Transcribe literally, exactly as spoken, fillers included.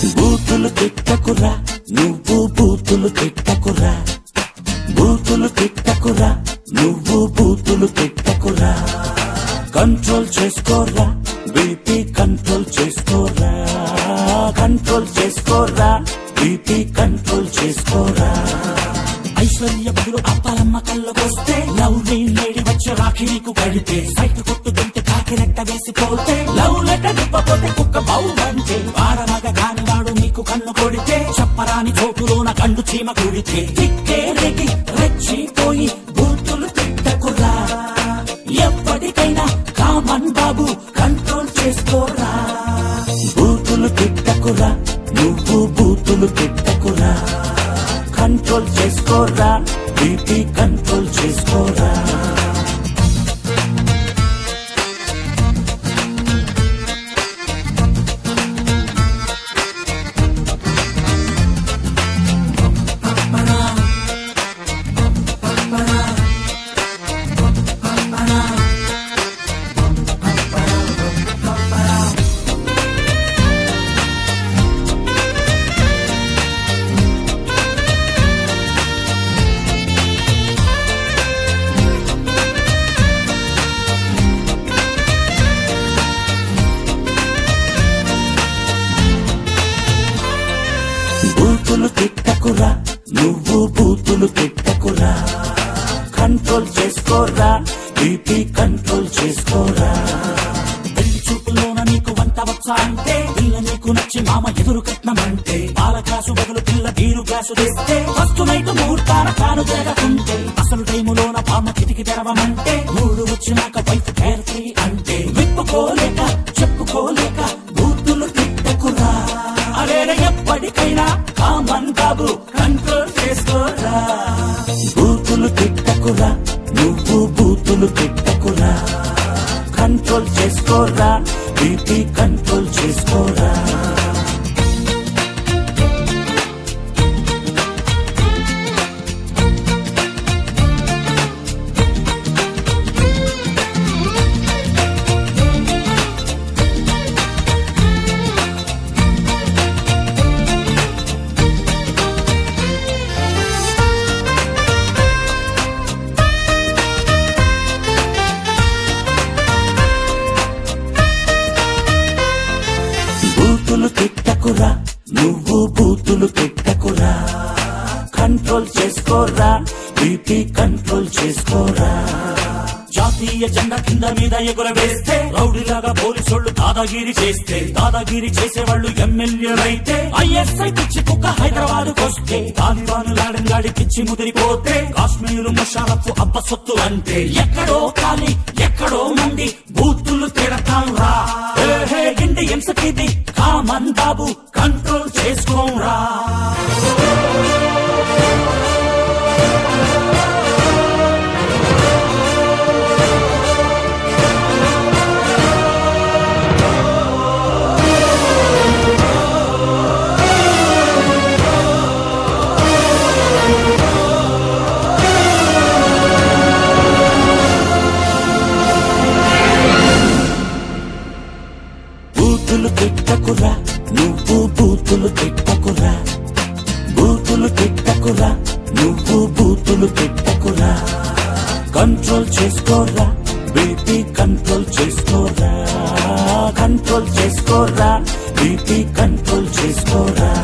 బూతులు తిట్టకురా నువ్వు బూతులు తిట్టకురా బూతులు తిట్టకురా నువ్వు బూతులు తిట్టకురా కంట్రోల్ చేసుకోరా బీపీ కంట్రోల్ చేసుకోరా కంట్రోల్ చేసుకోరా బీపీ కంట్రోల్ చేసుకోరా ఐశ్వర్య బదులు అప్పాలమ్మ కళ్ళకొస్తే లవ్ లేడి వచ్చే రాఖీ నీకు కడితే సైట్ కొట్టుకుంటే కాకి రెట్ట వేసిపోతే లవ్ లెటర్ ఇవ్వపోతే కుక్క బావుంటే వాడమగ కానివాడు నీకు కన్ను కొడితే చెప్పరాని చోటులోన కండు చీమ కొడితే తిక్కే రెగి రెచ్చిపోయి బూతులు తిట్టకురా ఎప్పటికైనా కామన్ బాబు కంట్రోల్ చేసుకోరా బూతులు తిట్టకురా నువ్వు బూతులు తిట్టకురా కంట్రోల్ చేసుకోరా బీపీ కంట్రోల్ చేసుకోరా బూతులు తిట్టకురా నువ్వు బూతులు తిట్టకురా కంట్రోల్ చేసుకోరా బీపీ కంట్రోల్ చేసుకోరా పెళ్లి చూపులోన నీకు వంట వచ్చా అంటే పిల్ల నీకు నచ్చి మామ ఎదురు కట్నమంటే పాల గ్లాసు బదులు పిల్ల బీరు గ్లాసు తెస్తే ఫస్ట్ నైట్ ముహూర్తాన కాను జరగకుంటే అసలు టైములోన పామ కిటికి తెరవమంటే మూడు వచ్చినాక వైఫ్ కేర్ ఫ్రీ అంటే విప్పుకోలేక చెప్పుకోలేక బూతులు తిట్టకురా అరే ఎప్పటికైనా కామన్ బాబు కంట్రోల్ చేసుకోరా బూతులు తిట్టకురా నువ్వు బూతులు తిట్టకురా కంట్రోల్ చేసుకోరా బీపీ కంట్రోల్ చేసుకోరా బూతులు తిట్టకురా నువ్వు బూతులు తిట్టకురా కంట్రోల్ చేసుకోరా బీపీ కంట్రోల్ చేసుకోరా జాతీయ జెండా కింద మీద ఎగురవేస్తే రౌడీలాగా పోలీసోళ్లు దాదాగిరి చేస్తే దాదాగిరి చేసేవాళ్లు ఎమ్మెల్యేలైతే ఐఎస్ఐ పిచ్చి కుక్క హైదరాబాద్ వస్తే తాలిబాను లాడన్ గాడి పిచ్చి ముదిరిపోతే కాశ్మీరు ముషారఫ్ అబ్బ సొత్తు అంటే ఎక్కడో ఖాళీ ఎక్కడో మంది బూతులు తిడతాం రా ఇండియన్స్ కిది కామన్ బాబు కంట్రోల్ చేసుకోరా బూతులు తిట్టకురా నువ్వు బూతులు తిట్టకురా బూతులు తిట్టకురా నువ్వు బూతులు తిట్టకురా కంట్రోల్ చేసుకోరా బీపీ కంట్రోల్ చేసుకోరా కంట్రోల్ చేసుకోరా బీపీ కంట్రోల్ చేసుకోరా